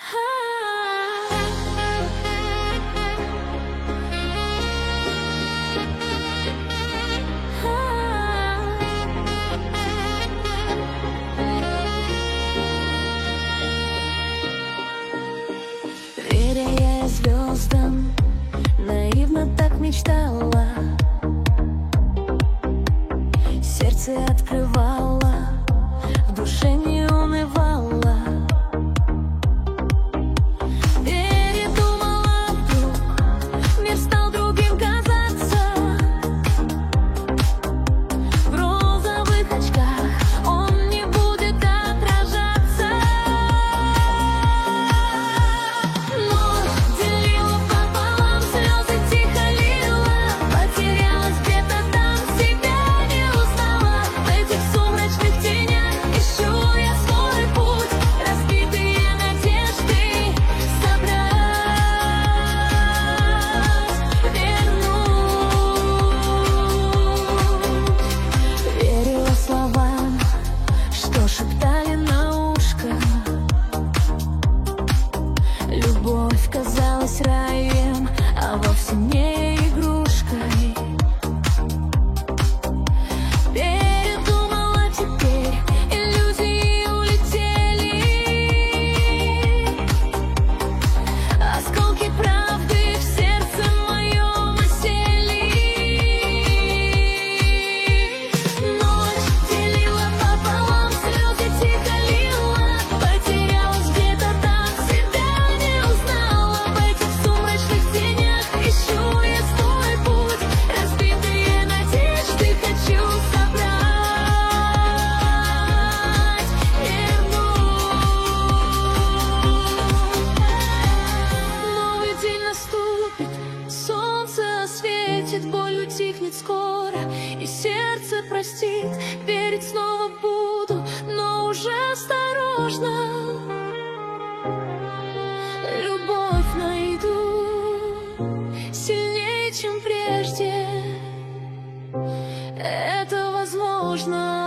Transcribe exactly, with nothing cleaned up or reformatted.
Веря я звездам, наивно так мечтала, сердце открывала, в душе не унывала. Передумала вдруг, мир стал другим казаться. В розовых очках он не будет отражаться. Ночь делила пополам, слезы тихо лила, потерялась где-то там, себя не узнала. В этих сумрачных тенях ищу я свой путь, разбитые надежды собрать, вернуть. Верила словам, что шептали на ушко. Любовь казалась раем, а вовсе не игрушкой. Передумала теперь, иллюзии улетели. Осколки правды в сердце моем осели. Ночь делила пополам, слезы тихо лила, потерялась где-то там, себя не узнала. В этих сумрачных тенях ищу я свой путь, разбитые надежды хочу собрать, вернуть. Новый день наступит, солнце осветит, боль утихнет скоро, и сердце простит. Верить снова буду, но уже осторожно. Любовь найду сильнее, чем прежде. Это возможно.